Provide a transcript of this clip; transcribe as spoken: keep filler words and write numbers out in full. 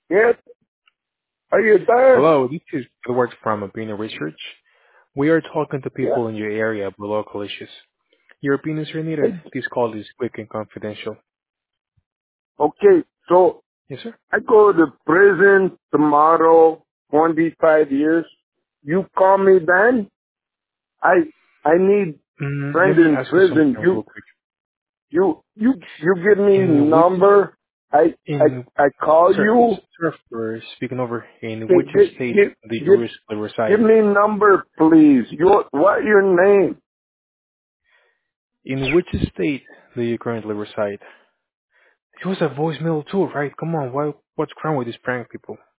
Yes, are you there? Hello, this is Edward from Opinion Research. We are talking to Yeah. people in your area about local issues. Your opinions are needed. Hey, This call is quick and confidential. okay, so Yes, sir. I go to prison tomorrow, twenty-five years. You call me then? I I need Mm, let friend me in ask you something prison. You real quick. you you you give me In which, number. I I in, I call sir, you. sir, for speaking over, in Okay, which give state give do you give, recently give reside? me number, please. Your what your name? In which state do you currently reside? It was a voicemail too, right? Come on, why, what's wrong with these prank people?